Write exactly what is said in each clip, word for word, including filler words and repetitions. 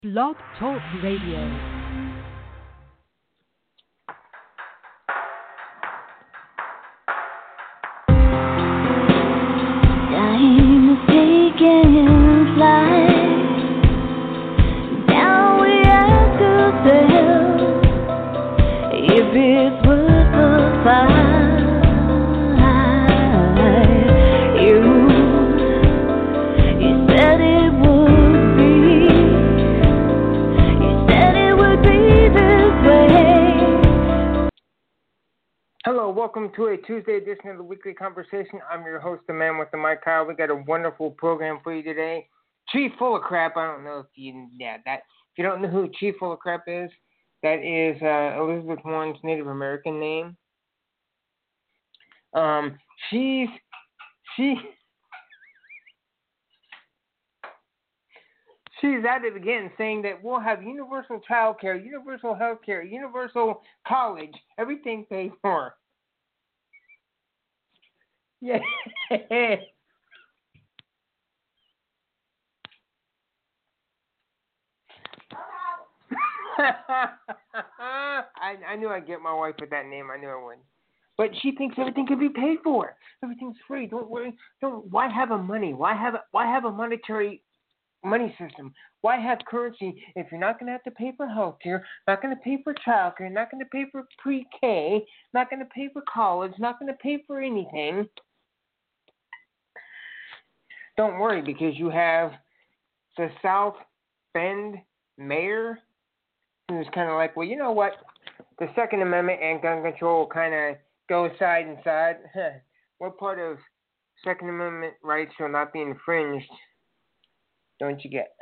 Blog Talk Radio. Time is taking flight. Now we have to tell if it's worth the fight. You, you said it would be. You said it would be this way. Hello, welcome to a Tuesday edition of the Weekly Conversation. I'm your host, the man with the mic, Kyle. We got a wonderful program for you today. Chief Full of Crap. I don't know if you, yeah, that. If you don't know who Chief Full of Crap is, that is uh, Elizabeth Warren's Native American name. Um, she's she. She's at it again, saying that we'll have universal child care, universal health care, universal college, everything paid for. Yeah. I, I knew I'd get my wife with that name. I knew I would. But she thinks everything can be paid for. Everything's free. Don't worry. Don't. Why have a money? Why have a, why have a monetary money system? Why have currency if you're not going to have to pay for health care, not going to pay for child care, not going to pay for pre-K, not going to pay for college, not going to pay for anything? Don't worry, because you have the South Bend mayor who's kind of like, well, you know what? The Second Amendment and gun control kind of go side and side. What part of Second Amendment rights shall not be infringed? Don't you get?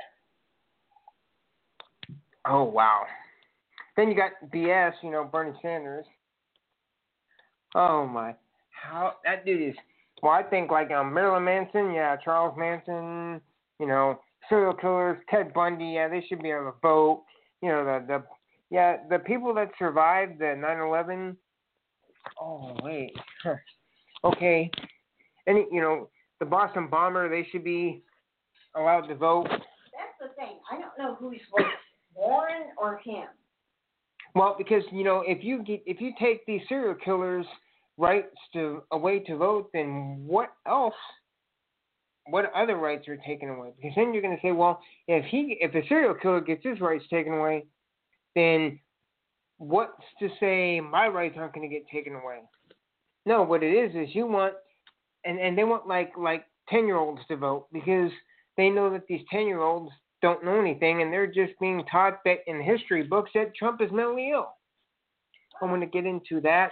Oh, wow. Then you got B S, you know, Bernie Sanders. Oh, my. How that dude is. Well, I think like um, Marilyn Manson, yeah, Charles Manson, you know, serial killers, Ted Bundy, yeah, they should be on a boat. You know, the, the yeah, the people that survived the nine eleven. Oh, wait. Huh. Okay. Any, you know, the Boston bomber, they should be allowed to vote. That's the thing. I don't know who's worse, Warren or him. Well, because, you know, if you get, if you take these serial killers' rights to away to vote, then what else? What other rights are taken away? Because then you're going to say, well, if he, if a serial killer gets his rights taken away, then what's to say my rights aren't going to get taken away? No, what it is is you want, and, and they want like like ten year olds to vote because they know that these ten year olds don't know anything, and they're just being taught that in history books that Trump is mentally ill. I want to get into that.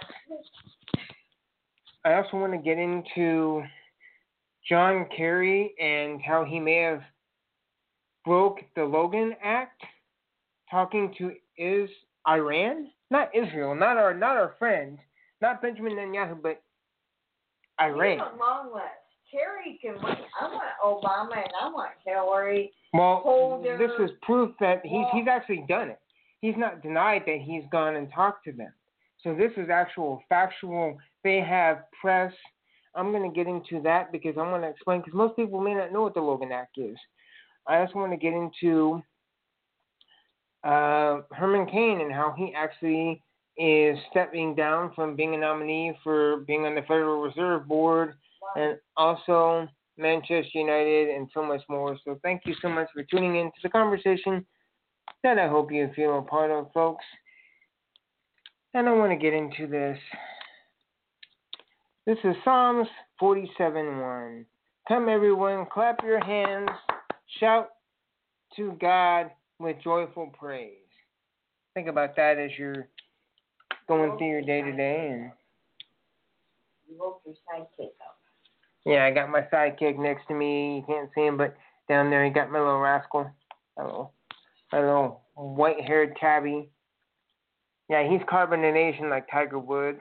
I also want to get into John Kerry and how he may have broke the Logan Act, talking to is Iran, not Israel, not our not our friend, not Benjamin Netanyahu, but Iran. He's a long list. Kerry can win. I want Obama and I want Hillary. Well, Holder. this is proof that he's he's actually done it. He's not denied that he's gone and talked to them. So this is actual factual. They have press. I'm going to get into that because I want to explain, because most people may not know what the Logan Act is. I also want to get into uh, Herman Cain and how he actually is stepping down from being a nominee for being on the Federal Reserve Board, and also Manchester United and so much more. So thank you so much for tuning in to the conversation that I hope you feel a part of, folks. And I want to get into this. This is Psalms forty-seven one. Come everyone, clap your hands, shout to God with joyful praise. Think about that as you're going through your day to day. And You woke your sidekick up. yeah, I got my sidekick next to me. You can't see him, but down there you got my little rascal. Hello. My little white-haired tabby. Yeah, he's carbonation like Tiger Woods.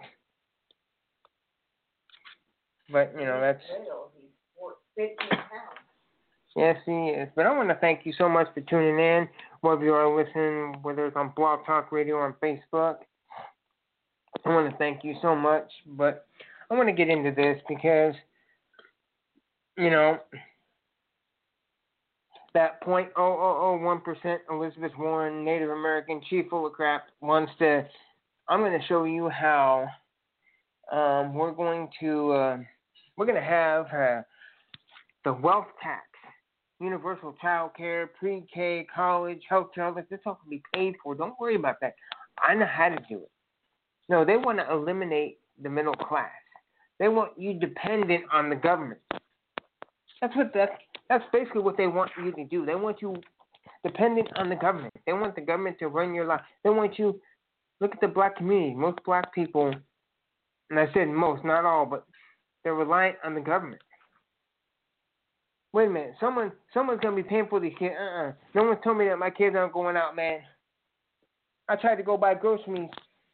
But, you know, that's... He's fifteen pounds. Yes, he is. But I want to thank you so much for tuning in, whether you are listening, whether it's on Blog Talk Radio or on Facebook. I want to thank you so much. But I want to get into this because, you know, that point oh oh oh one percent Elizabeth Warren, Native American, chief full of crap, wants to. I'm going to show you how um, we're going to uh, we're going to have uh, the wealth tax, universal child care, pre-K, college, health care. This all can be paid for. Don't worry about that. I know how to do it. No, they want to eliminate the middle class. They want you dependent on the government. That's what that's, that's basically what they want you to do. They want you dependent on the government. They want the government to run your life. They want you. Look at the black community. Most black people, and I said most, not all, but they're reliant on the government. Wait a minute. Someone, someone's gonna be paying for these kids. Uh-uh. No one told me that my kids aren't going out, man. I tried to go buy groceries,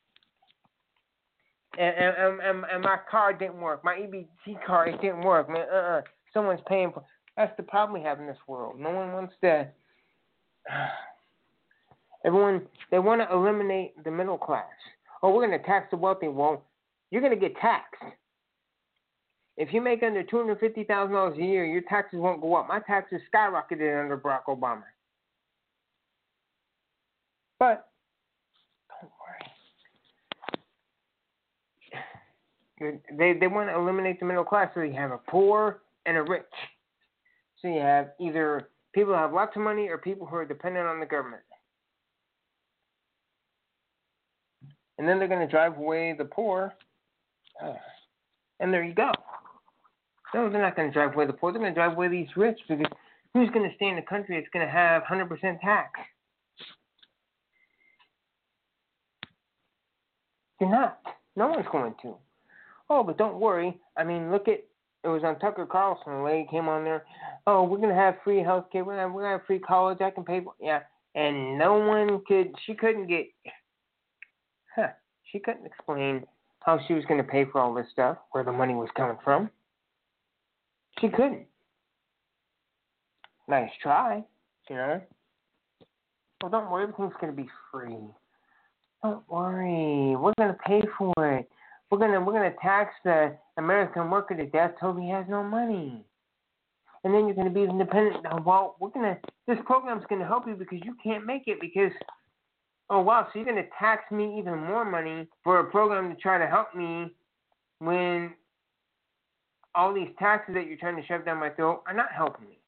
and and and, and my car didn't work. My E B T card, it didn't work, man. Uh-uh. Someone's paying for. That's the problem we have in this world. No one wants to. Everyone, they want to eliminate the middle class. Oh, we're going to tax the wealthy. Well, you're going to get taxed. If you make under two hundred fifty thousand dollars a year, your taxes won't go up. My taxes skyrocketed under Barack Obama. But don't worry. They they want to eliminate the middle class, so you have a poor and a rich. So you have either people who have lots of money or people who are dependent on the government. And then they're going to drive away the poor. Uh, and there you go. No, they're not going to drive away the poor. They're going to drive away these rich, because who's going to stay in the country that's going to have one hundred percent tax? You're not. No one's going to. Oh, but don't worry. I mean, look at, it was on Tucker Carlson. A lady came on there. Oh, we're going to have free health care. We're going to have free college. I can pay for it. Yeah. And no one could, she couldn't get, huh, she couldn't explain how she was going to pay for all this stuff, where the money was coming from. She couldn't. Nice try, you know. Well, don't worry, everything's going to be free. Don't worry, we're going to pay for it. We're going to we're going to tax the American worker to death till he has no money. And then you're going to be independent. Well, we're going to, this program's going to help you because you can't make it because, oh, wow, so you're going to tax me even more money for a program to try to help me when all these taxes that you're trying to shove down my throat are not helping me.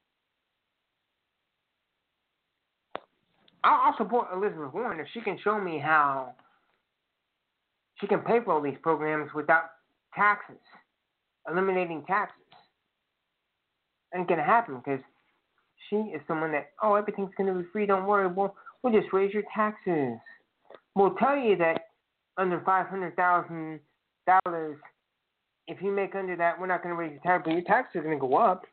I'll, I'll support Elizabeth Warren if she can show me how she can pay for all these programs without taxes, eliminating taxes. Ain't going to happen because she is someone that, oh, everything's going to be free, don't worry, we'll, we'll just raise your taxes. We'll tell you that under five hundred thousand dollars, if you make under that, we're not going to raise your tax, but your taxes are going to go up.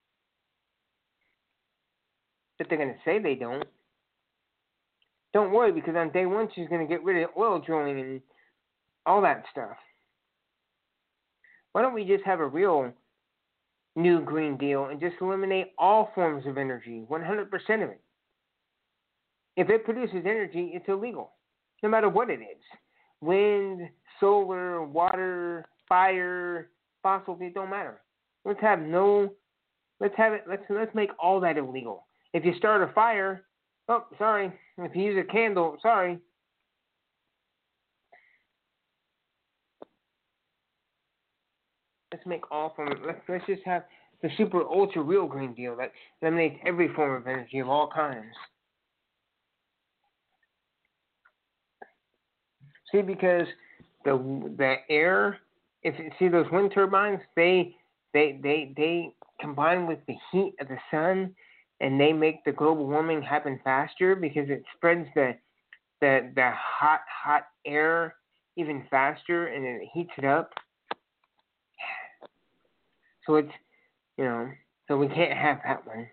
But they're going to say they don't. Don't worry, because on day one, she's going to get rid of oil drilling and all that stuff. Why don't we just have a real new Green Deal and just eliminate all forms of energy, one hundred percent of it? If it produces energy, it's illegal, no matter what it is. Wind, solar, water, fire, fossil fuels, it don't matter. Let's have no, let's have it, let's, let's make all that illegal. If you start a fire, oh, sorry. If you use a candle, sorry. Let's make all forms. Let's, let's just have the super ultra real Green Deal that eliminates every form of energy of all kinds. See, because the the air, if you see those wind turbines, they they they they combine with the heat of the sun, and they make the global warming happen faster because it spreads the the the hot hot air even faster, and it heats it up. So it's, you know, so we can't have that one.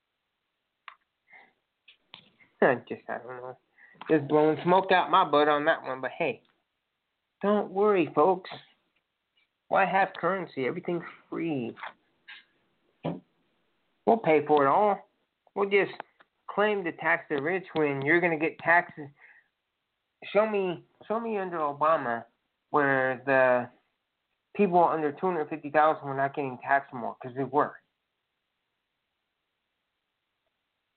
Just, I don't know, just blowing smoke out my butt on that one. But hey, don't worry, folks. Why have currency? Everything's free. We'll pay for it all. We'll just claim to tax the rich when you're going to get taxes. Show me, show me under Obama where the people under two hundred fifty thousand dollars were not getting taxed more, because they were.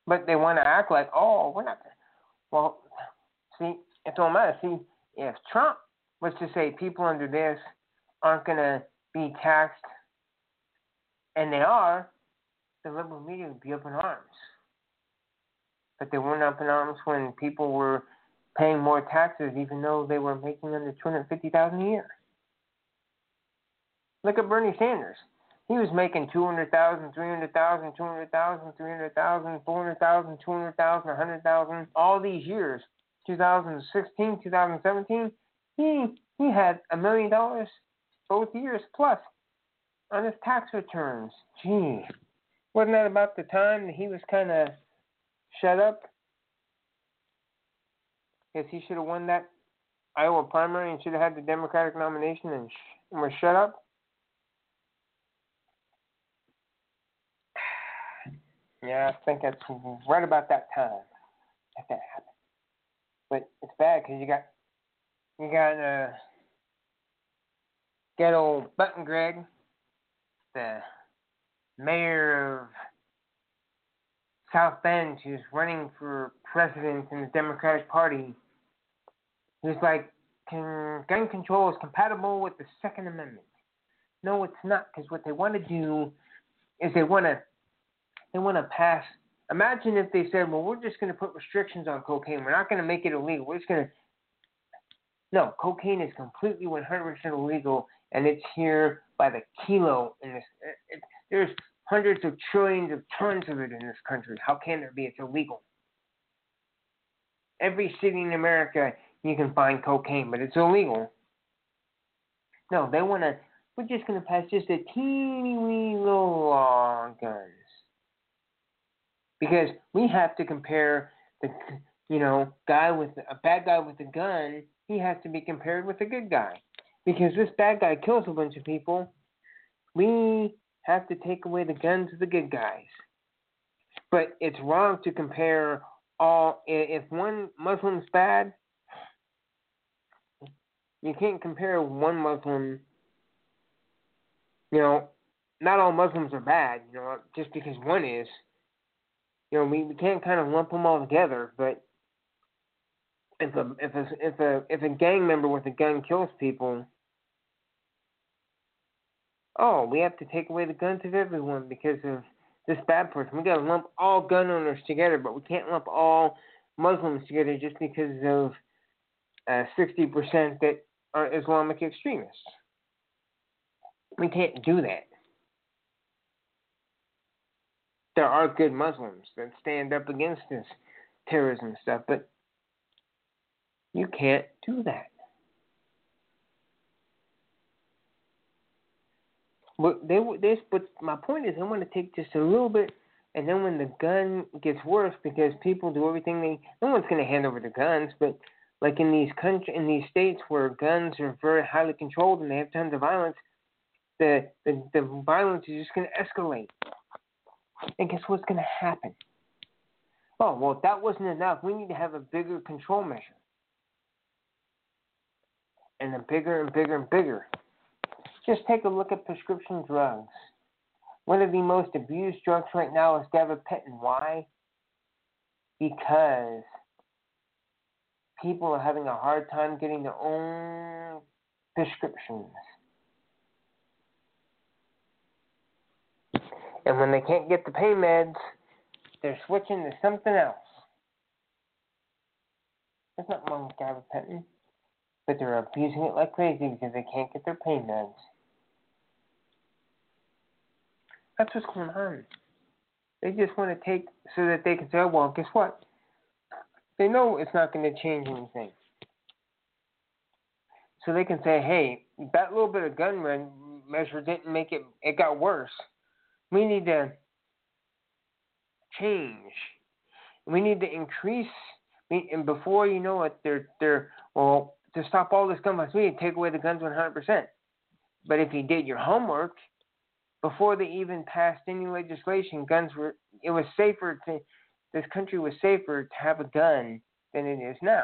But they want to act like, oh, we're not. Well, see, it don't matter. See, if Trump was to say people under this aren't going to be taxed, and they are, the liberal media would be up in arms. But they weren't up in arms when people were paying more taxes, even though they were making under two hundred fifty thousand dollars a year. Look at Bernie Sanders. He was making two hundred thousand dollars, three hundred thousand dollars, two hundred thousand dollars, three hundred thousand dollars, four hundred thousand dollars, two hundred thousand dollars, one hundred thousand dollars, all these years. two thousand sixteen, two thousand seventeen, he he had a million dollars both years plus on his tax returns. Gee, wasn't that about the time that he was kind of shut up? Guess he should have won that Iowa primary and should have had the Democratic nomination and, sh- and was shut up. Yeah, I think that's right about that time that that happened. But it's bad because you got you got uh, get old Button Greg, the mayor of South Bend, who's running for president in the Democratic Party. He's like, Can, gun control is compatible with the Second Amendment. No, it's not, because what they want to do is they want to they want to pass. Imagine if they said, well, we're just going to put restrictions on cocaine. We're not going to make it illegal. We're just going to. No, cocaine is completely one hundred percent illegal, and it's here by the kilo in this. It, it, there's hundreds of trillions of tons of it in this country. How can there be? It's illegal. Every city in America, you can find cocaine, but it's illegal. No, they want to. We're just going to pass just a teeny wee little law on guns. Because we have to compare the, you know, guy with a bad guy with a gun. He has to be compared with a good guy. Because this bad guy kills a bunch of people. We have to take away the guns of the good guys. But it's wrong to compare all. If one Muslim's bad, you can't compare one Muslim. You know, not all Muslims are bad. You know, just because one is. You know, we, we can't kind of lump them all together, but if a if a if a if a gang member with a gun kills people, oh, we have to take away the guns of everyone because of this bad person. We got to lump all gun owners together, but we can't lump all Muslims together just because of uh, sixty percent that are Islamic extremists. We can't do that. There are good Muslims that stand up against this terrorism stuff, but you can't do that. But they, they, but my point is, they want to take just a little bit, and then when the gun gets worse, because people do everything they, no one's going to hand over the guns, but like in these country, in these states where guns are very highly controlled and they have tons of violence, the the, the violence is just going to escalate. And guess what's going to happen? Oh, well, if that wasn't enough, we need to have a bigger control measure. And then bigger and bigger and bigger. Just take a look at prescription drugs. One of the most abused drugs right now is gabapentin. Why? Because people are having a hard time getting their own prescriptions. And when they can't get the pain meds, they're switching to something else. There's nothing wrong with gabapentin, but they're abusing it like crazy because they can't get their pain meds. That's what's going on. They just want to take so that they can say, oh, well, guess what? They know it's not going to change anything. So they can say, hey, that little bit of gun measure didn't make it, it got worse. We need to change. We need to increase. And before you know it, they're, they're well, to stop all this gun violence, we need to take away the guns one hundred percent. But if you did your homework, before they even passed any legislation, guns were, it was safer to, this country was safer to have a gun than it is now.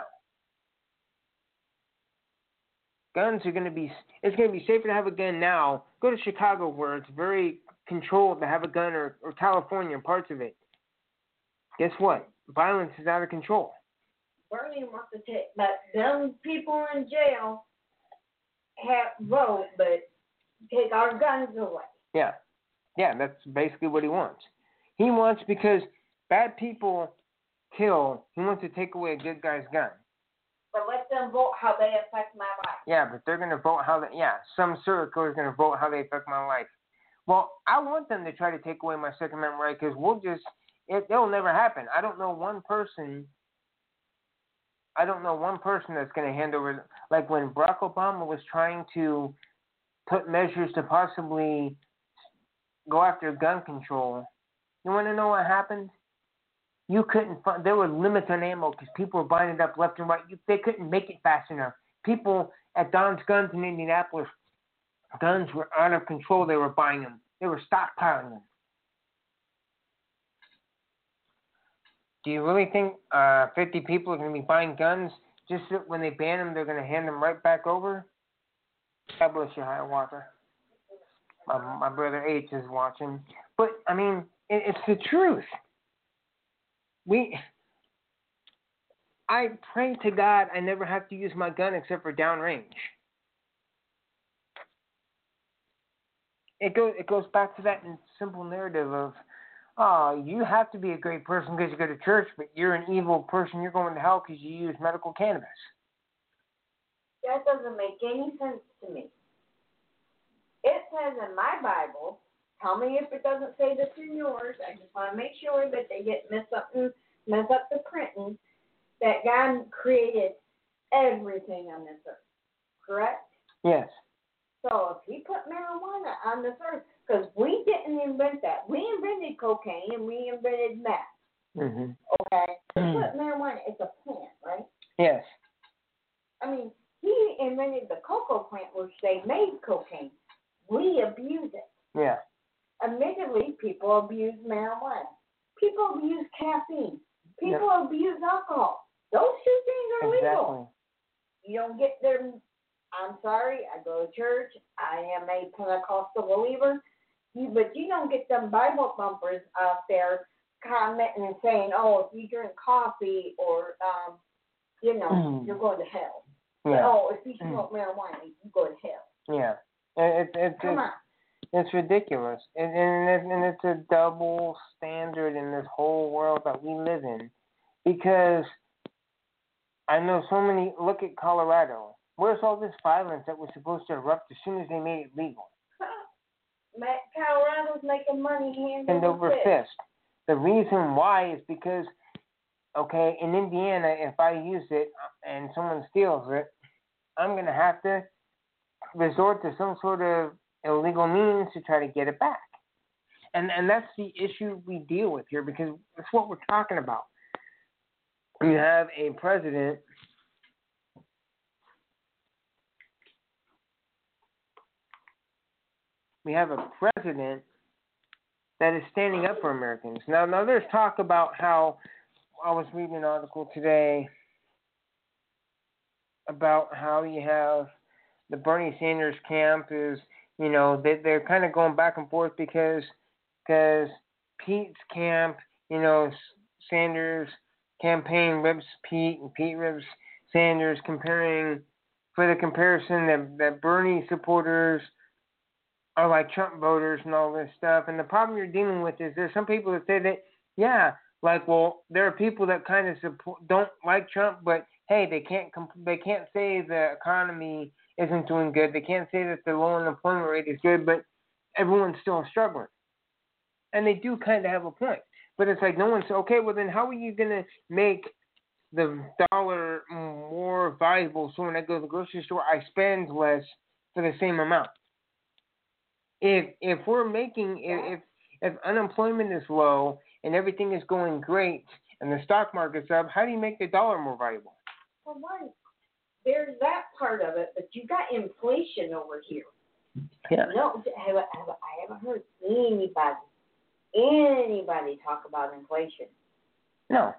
Guns are going to be, it's going to be safer to have a gun now. Go to Chicago where it's very controlled to have a gun, or, or California, parts of it. guess what? Violence is out of control. Bernie wants to take, but them people in jail have vote, but take our guns away. Yeah. Yeah, that's basically what he wants. He wants, because bad people kill, he wants to take away a good guy's gun. But let them vote how they affect my life. Yeah, but they're going to vote how they, yeah, some serial killer is going to vote how they affect my life. Well, I want them to try to take away my Second Amendment right, because we'll just, it, it'll never happen. I don't know one person, I don't know one person that's going to hand over, like when Barack Obama was trying to put measures to possibly go after gun control. You want to know what happened? You couldn't find, there were limits on ammo because people were buying it up left and right. You, they couldn't make it fast enough. People at Don's Guns in Indianapolis, guns were out of control. They were buying them. They were stockpiling them. Do you really think uh, fifty people are going to be buying guns just so when they ban them, they're going to hand them right back over? God bless you, Hiawatha. My, my brother H is watching. But, I mean, it, it's the truth. We, I pray to God I never have to use my gun except for downrange. It goes, it goes back to that simple narrative of, oh, you have to be a great person because you go to church, but you're an evil person. You're going to hell because you use medical cannabis. That doesn't make any sense to me. It says in my Bible, tell me if it doesn't say this in yours. I just want to make sure that they get mess up and mess up the printing. That God created everything on this earth, correct? Yes. So if He put marijuana on this earth, because we didn't invent that. We invented cocaine and we invented meth. Mm-hmm. Okay. Mm-hmm. Put marijuana, it's a plant, right? Yes. I mean, He invented the cocoa plant, which they made cocaine. We abuse it. Yeah. Admittedly, people abuse marijuana. People abuse caffeine. People yep. abuse alcohol. Those two things are exactly. legal. You don't get them. I'm sorry, I go to church. I am a Pentecostal believer. You, but you don't get them Bible thumpers out there commenting and saying, oh, if you drink coffee or, um, you know, mm. you're going to hell. Yeah. Oh, if you smoke mm. marijuana, you go to hell. Yeah. It, it, it, Come it, on. It's ridiculous. And, and, it, and it's a double standard in this whole world that we live in. Because I know so many, look at Colorado. Where's all this violence that was supposed to erupt as soon as they made it legal? Colorado's making money hand, hand over over fist. fist. The reason why is because, okay, in Indiana, if I use it and someone steals it, I'm going to have to resort to some sort of illegal means to try to get it back. And and that's the issue we deal with here, because that's what we're talking about. You have a president we have a president that is standing up for Americans. Now, now there's talk about how, I was reading an article today about how you have the Bernie Sanders camp is, you know, they, they're kind of going back and forth because because Pete's camp, you know, Sanders' campaign rips Pete and Pete rips Sanders, comparing, for the comparison that, that Bernie supporters are like Trump voters and all this stuff. And the problem you're dealing with is there's some people that say that, yeah, like, well, there are people that kind of support, don't like Trump, but hey, they can't comp- they can't say the economy isn't doing good. They can't say that the low unemployment rate is good, but everyone's still struggling. And they do kind of have a point. But it's like no one's, okay, well then how are you going to make the dollar more valuable so when I go to the grocery store, I spend less for the same amount? If if we're making, if if unemployment is low and everything is going great and the stock market's up, how do you make the dollar more valuable? Well, one, there's that part of it, but you got inflation over here. Yeah. No, have, have, I haven't heard anybody, anybody talk about inflation. No.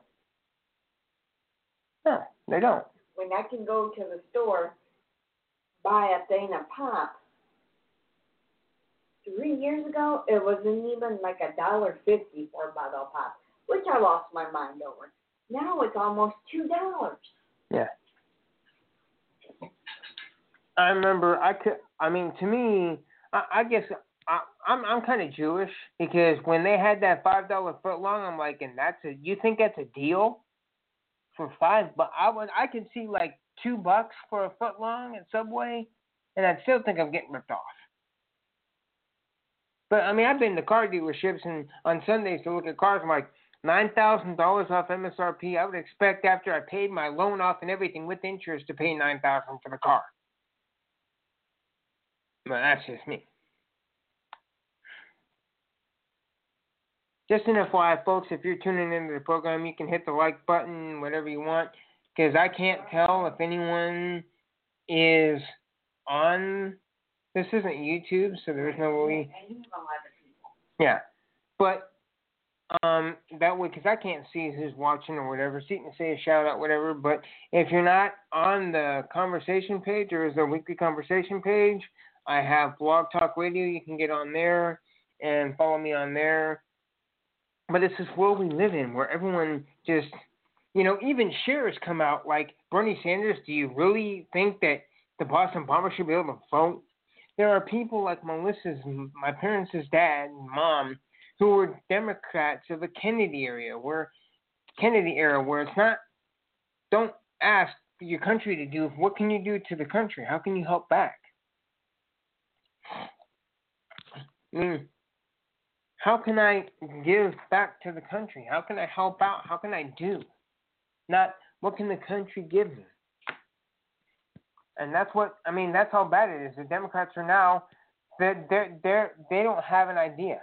No, they don't. When I can go to the store, buy a thing of pop, three years ago, it wasn't even like a dollar fifty for a bottle of pop. which I lost my mind over. Now it's almost two dollars. Yeah. I remember I could. I mean, to me, I, I guess I, I'm I'm kind of Jewish because when they had that five dollar foot long, I'm like, and that's a. You think that's a deal for five? But I would. I could see like two bucks for a foot long at Subway, and I'd still think I'm getting ripped off. But I mean, I've been to car dealerships and on Sundays to look at cars. I'm like nine thousand dollars off M S R P. I would expect after I paid my loan off and everything with interest to pay nine thousand dollars for the car. But that's just me. Just an F Y I, folks, if you're tuning into the program, you can hit the like button, whatever you want, because I can't tell if anyone is on. This isn't YouTube, so there's no way. Yeah, but um, that way, because I can't see who's watching or whatever, so you can say a shout out, whatever. But if you're not on the conversation page, or is there a weekly conversation page? I have Blog Talk Radio. You can get on there and follow me on there. But it's this world we live in where everyone just, you know, even shares come out like, Bernie Sanders, do you really think that the Boston Bombers should be able to vote? There are people like Melissa's, my parents' dad and mom, who were Democrats of the Kennedy area, where Kennedy era, where it's not, don't ask your country to do, what can you do to the country? How can you help back? I mean, how can I give back to the country? How can I help out? How can I do? Not what can the country give me? And that's what, I mean, that's how bad it is. The Democrats are now, they're, they're, they're, they don't have an idea.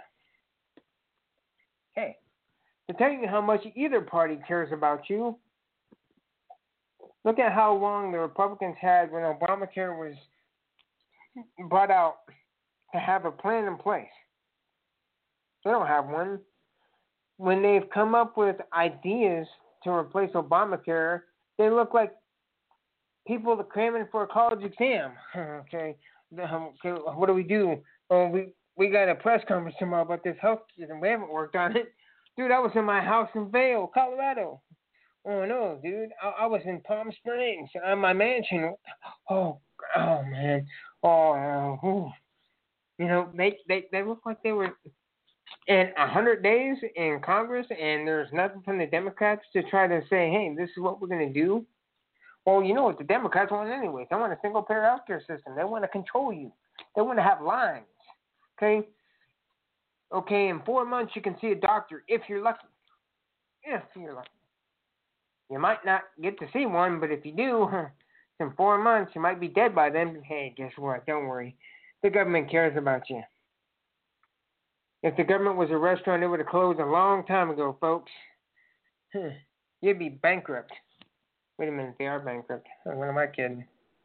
Hey, to tell you how much either party cares about you, look at how long the Republicans had when Obamacare was brought out to have a plan in place. They don't have one. When they've come up with ideas to replace Obamacare, they look like people that cramming for a college exam. okay. okay, what do we do? Oh, we we got a press conference tomorrow about this health system. We haven't worked on it. Dude, I was in my house in Vail, Colorado. Oh no, dude, I, I was in Palm Springs on my mansion. Oh, oh man. Oh, uh, ooh. You know, they, they, they look like they were in a hundred days in Congress, and there's nothing from the Democrats to try to say, hey, this is what we're going to do. Well, you know what the Democrats want anyway. They want a single-payer healthcare system. They want to control you. They want to have lines. Okay? Okay, in four months you can see a doctor if you're lucky. If you're lucky. You might not get to see one, but if you do, in four months you might be dead by then. Hey, guess what? Don't worry. The government cares about you. If the government was a restaurant, it would have closed a long time ago, folks. You'd be bankrupt. Wait a minute, they are bankrupt. What am I kidding?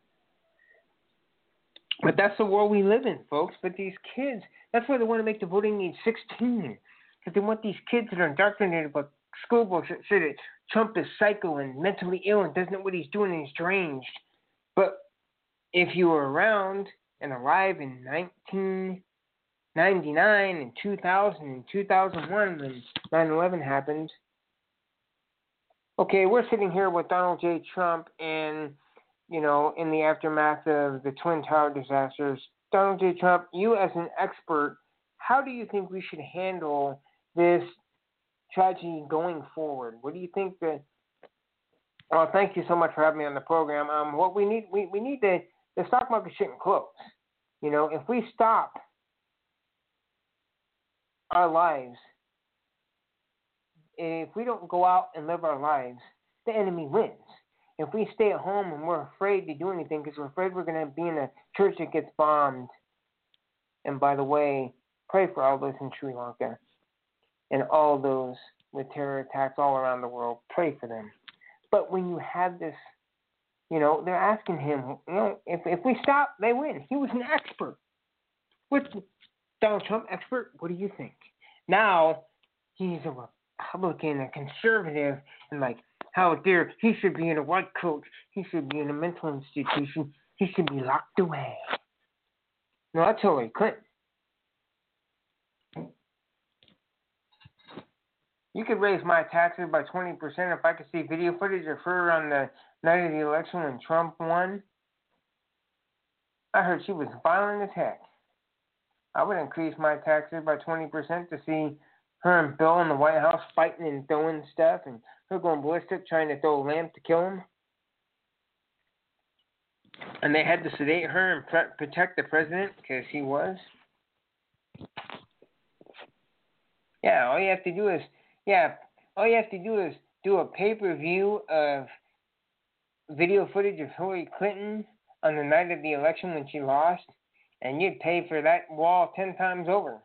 But that's the world we live in, folks. But these kids, that's why they want to make the voting age sixteen. Because they want these kids that are indoctrinated about school books that say that Trump is psycho and mentally ill and doesn't know what he's doing and he's deranged. But if you were around and alive in nineteen ninety-nine and two thousand and two thousand one when nine eleven happened, okay, we're sitting here with Donald J. Trump and, you know, in the aftermath of the Twin Tower disasters. Donald J. Trump, you as an expert, how do you think we should handle this tragedy going forward? What do you think that, well, thank you so much for having me on the program. Um, what we need, we, we need to, the stock market shouldn't close. You know, if we stop our lives, if we don't go out and live our lives, the enemy wins. If we stay at home and we're afraid to do anything because we're afraid we're going to be in a church that gets bombed, and by the way, pray for all those in Sri Lanka and all those with terror attacks all around the world. Pray for them. But when you have this, you know, they're asking him, you know, if if we stop, they win. He was an expert. What's Donald Trump expert? What do you think? Now he's a Republican, a conservative, and like, how dare he should be in a white coat? He should be in a mental institution. He should be locked away. No, that's Hillary Clinton. You could raise my taxes by twenty percent if I could see video footage of her on the night of the election when Trump won. I heard she was violent as heck. I would increase my taxes by twenty percent to see her and Bill in the White House fighting and throwing stuff, and her going ballistic trying to throw a lamp to kill him. And they had to sedate her and pre- protect the president because he was. Yeah, all you have to do is, yeah, all you have to do is do a pay-per-view of video footage of Hillary Clinton on the night of the election when she lost, and you'd pay for that wall ten times over.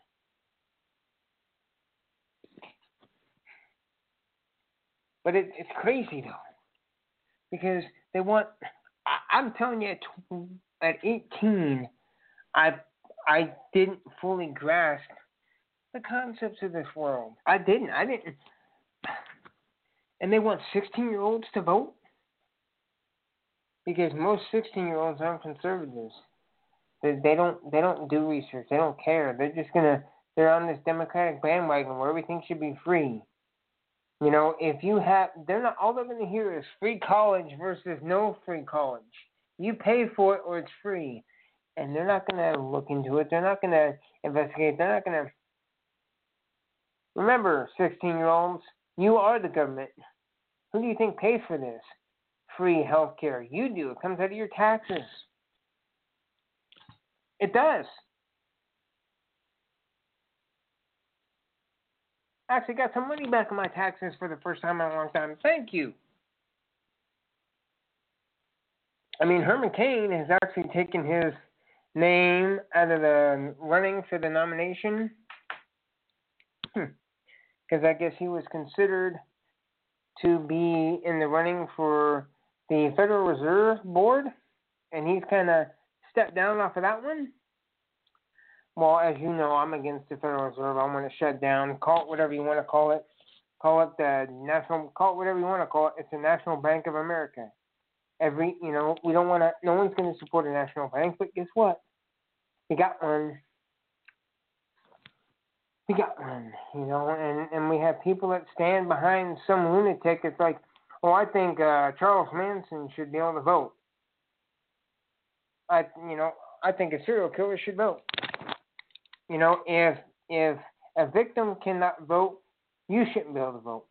But it, it's crazy, though, because they want, I, I'm telling you, at, at eighteen, I, I didn't fully grasp the concepts of this world. I didn't. I didn't. And they want sixteen-year-olds to vote? Because most sixteen-year-olds aren't conservatives. They, they don't. They don't do research. They don't care. They're just gonna. They're on this Democratic bandwagon where everything should be free. You know, if you have, they're not. All they're gonna hear is free college versus no free college. You pay for it or it's free, and they're not gonna look into it. They're not gonna investigate. They're not gonna. Remember, sixteen-year-olds, you are the government. Who do you think pays for this? Free health care. You do. It comes out of your taxes. It does. I actually got some money back in my taxes for the first time in a long time. Thank you. I mean, Herman Cain has actually taken his name out of the running for the nomination. Because I guess he was considered to be in the running for the Federal Reserve Board, and he's kind of stepped down off of that one. Well, as you know, I'm against the Federal Reserve. I want to shut down. Call it whatever you want to call it. Call it the national. Call it whatever you want to call it. It's the National Bank of America. Every, you know, we don't want to. No one's going to support a national bank, but guess what? We got one. We got one, you know, and, and we have people that stand behind some lunatic. It's like, oh, I think uh, Charles Manson should be able to vote. I, you know, I think a serial killer should vote. You know, if if a victim cannot vote, you shouldn't be able to vote.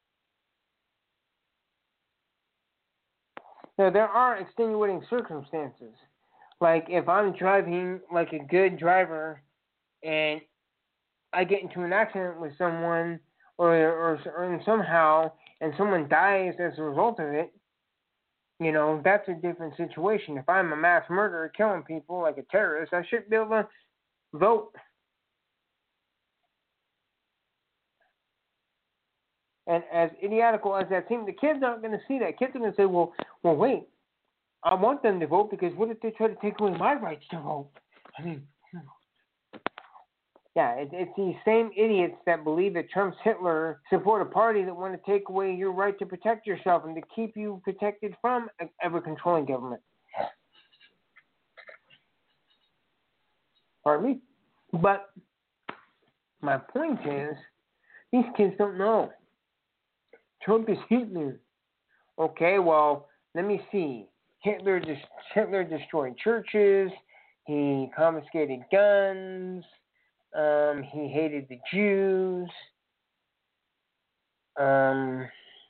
Now, there are extenuating circumstances. Like if I'm driving like a good driver and I get into an accident with someone or, or, or somehow and someone dies as a result of it, you know, that's a different situation. If I'm a mass murderer killing people like a terrorist, I shouldn't be able to vote. And as idiotical as that seems, the kids aren't going to see that. Kids are going to say, well, well, wait, I want them to vote because what if they try to take away my rights to vote? I mean, yeah, it, it's these same idiots that believe that Trump's Hitler support a party that want to take away your right to protect yourself and to keep you protected from an ever-controlling government. Pardon me? But my point is, these kids don't know. Trump is Hitler. Okay, well, let me see. Hitler just Hitler destroyed churches. He confiscated guns. Um, he hated the Jews. Um,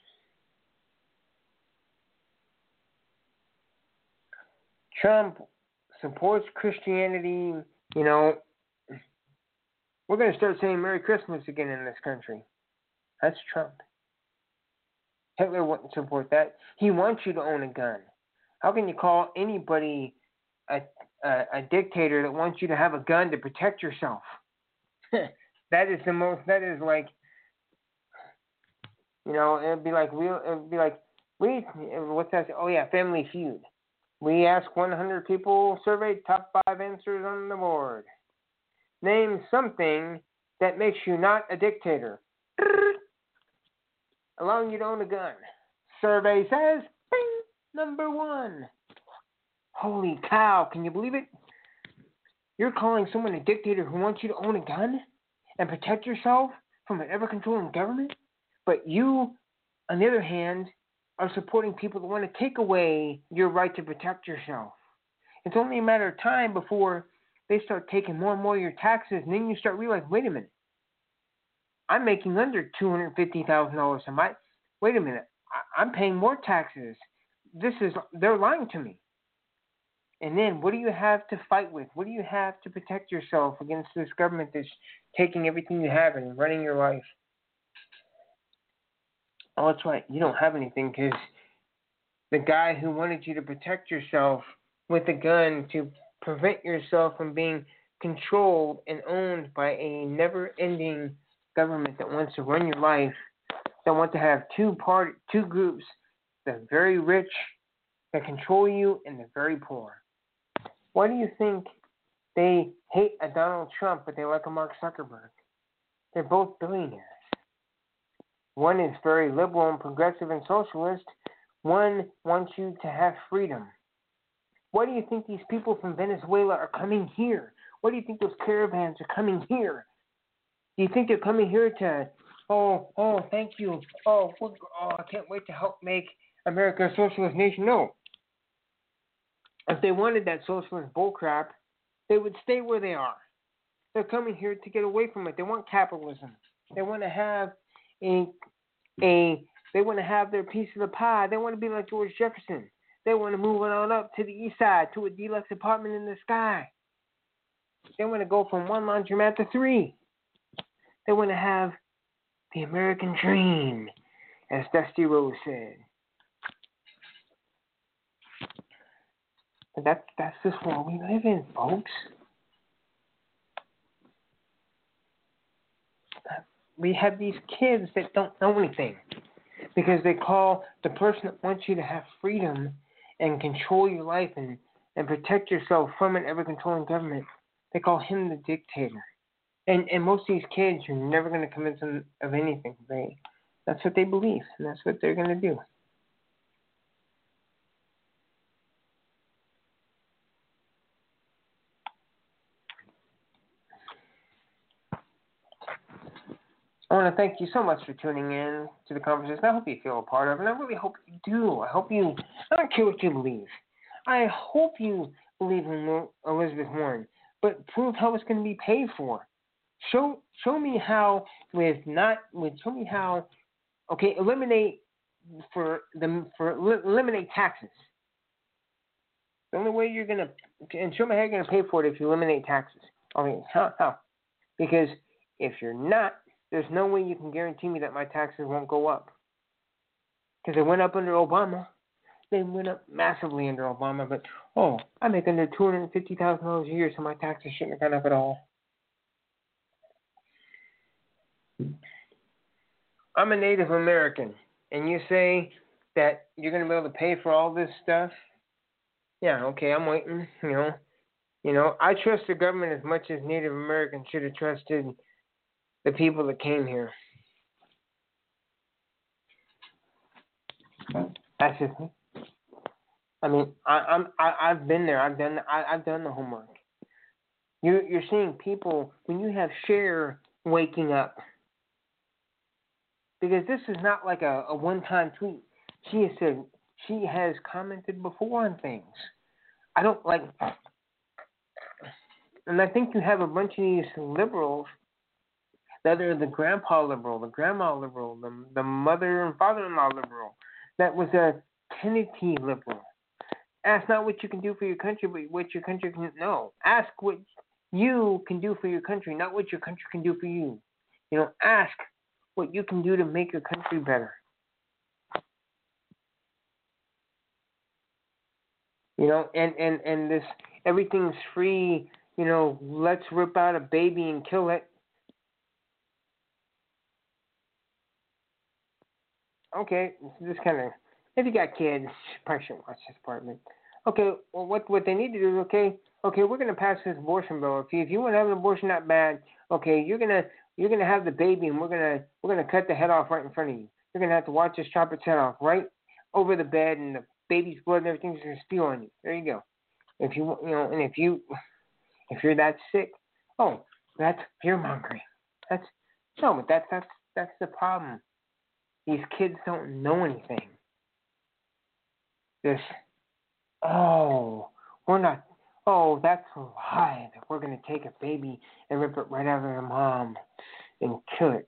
Trump supports Christianity. You know, we're going to start saying Merry Christmas again in this country. That's Trump. Hitler wouldn't support that. He wants you to own a gun. How can you call anybody a, a, a dictator that wants you to have a gun to protect yourself? That is the most, that is like, you know, it'd be like, real, it'd be like, we, what's that? Oh yeah, Family Feud. We asked one hundred people, surveyed, top five answers on the board. Name something that makes you not a dictator. Allowing you to own a gun. Survey says, bing, number one. Holy cow, can you believe it? You're calling someone a dictator who wants you to own a gun and protect yourself from an ever-controlling government? But you, on the other hand, are supporting people that want to take away your right to protect yourself. It's only a matter of time before they start taking more and more of your taxes, and then you start realizing, wait a minute, I'm making under two hundred fifty thousand dollars a month. Wait a minute, I- I'm paying more taxes. This is, they're lying to me. And then what do you have to fight with? What do you have to protect yourself against this government that's taking everything you have and running your life? Oh, that's right. You don't have anything because the guy who wanted you to protect yourself with a gun to prevent yourself from being controlled and owned by a never-ending government that wants to run your life, that want to have two part, two groups, the very rich that control you and the very poor. Why do you think they hate a Donald Trump but they like a Mark Zuckerberg? They're both billionaires. One is very liberal and progressive and socialist. One wants you to have freedom. Why do you think these people from Venezuela are coming here? Why do you think those caravans are coming here? Do you think they're coming here to, oh, oh, thank you. Oh, oh, I can't wait to help make America a socialist nation? No. If they wanted that socialist bullcrap, they would stay where they are. They're coming here to get away from it. They want capitalism. They want to have a, a, they want to have their piece of the pie. They want to be like George Jefferson. They want to move on up to the east side to a deluxe apartment in the sky. They want to go from one laundromat to three. They want to have the American dream, as Dusty Rose said. That, that's just what we live in, folks. We have these kids that don't know anything because they call the person that wants you to have freedom and control your life and, and protect yourself from an ever-controlling government, they call him the dictator. And and most of these kids, you're never going to convince them of anything. They, that's what they believe, and that's what they're going to do. I want to thank you so much for tuning in to the conversation. I hope you feel a part of it, and I really hope you do. I hope you, I don't care what you believe. I hope you believe in Elizabeth Warren, but prove how it's going to be paid for. Show show me how with not with show me how okay eliminate for them for eliminate taxes. The only way you're gonna and show me how you're gonna pay for it if you eliminate taxes. I mean how how because if you're not, there's no way you can guarantee me that my taxes won't go up. Because they went up under Obama. They went up massively under Obama, but oh, I make under two hundred and fifty thousand dollars a year, so my taxes shouldn't have gone up at all. I'm a Native American, and you say that you're going to be able to pay for all this stuff? Yeah, okay, I'm waiting. You know, you know, I trust the government as much as Native Americans should have trusted the people that came here. That's just me. I mean, I, I'm I, I've been there. I've done I, I've done the homework. You you're seeing people when you have Cher waking up. Because this is not like a, a one-time tweet. She has said she has commented before on things. I don't like, and I think you have a bunch of these liberals that are the grandpa liberal, the grandma liberal, the the mother and father-in-law liberal. That was a Kennedy liberal. Ask not what you can do for your country, but what your country can. No, ask what you can do for your country, not what your country can do for you. You know, ask what you can do to make your country better. You know, and, and, and this, everything's free, you know, let's rip out a baby and kill it. Okay, this kind of, if you got kids, you probably shouldn't watch this part, man. Okay, well, what, what they need to do is, okay, okay, we're going to pass this abortion bill. If you, if you want to have an abortion, not bad, okay, you're going to, You're gonna have the baby, and we're gonna we're gonna cut the head off right in front of you. You're gonna have to watch us chop its head off right over the bed, and the baby's blood and everything's gonna spill on you. There you go. If you you know, and if you if you're that sick, oh, that's fear mongering. That's no, but that's that's that's the problem. These kids don't know anything. This, oh, we're not, oh, that's a lie that we're going to take a baby and rip it right out of their mom and kill it.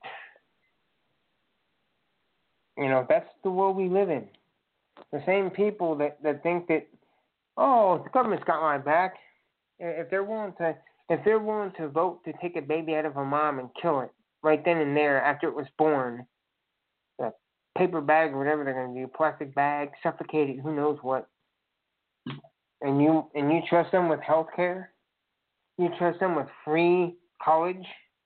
You know, that's the world we live in. The same people that, that think that, oh, the government's got my back. If they're willing to, if they're willing to vote to take a baby out of a mom and kill it right then and there after it was born, a paper bag or whatever they're going to do, plastic bag, suffocate it, who knows what, and you and you trust them with health care? You trust them with free college?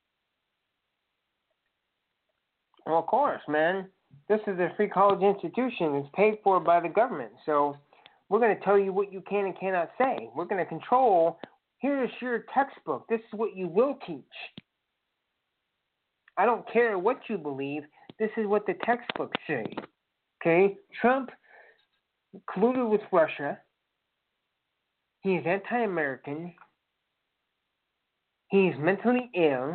Well, of course, man. This is a free college institution. It's paid for by the government. So we're going to tell you what you can and cannot say. We're going to control. Here's your textbook. This is what you will teach. I don't care what you believe. This is what the textbooks say. Okay? Trump colluded with Russia. He's anti-American. He's mentally ill.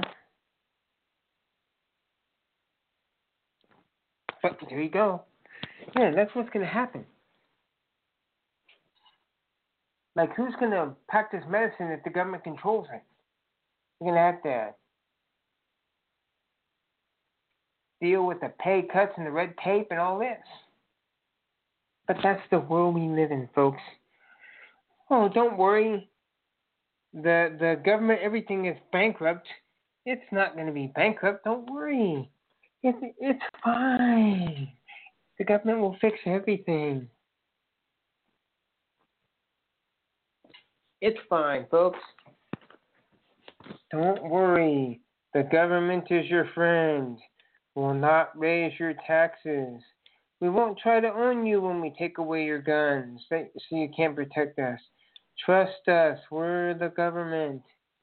But there you go. Yeah, that's what's going to happen. Like, who's going to practice medicine if the government controls it? You're going to have to deal with the pay cuts and the red tape and all this. But that's the world we live in, folks. Oh, don't worry. The the government, everything is bankrupt. It's not going to be bankrupt. Don't worry. It's, it's fine. The government will fix everything. It's fine, folks. Don't worry. The government is your friend. Will not raise your taxes. We won't try to own you when we take away your guns so you can't protect us. Trust us. We're the government.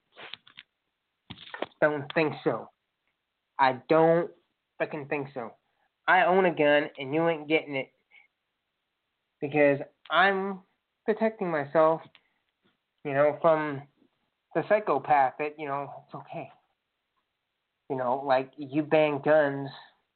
Don't think so. I don't fucking think so. I own a gun and you ain't getting it because I'm protecting myself, you know, from the psychopath that, you know, it's okay. You know, like you ban guns.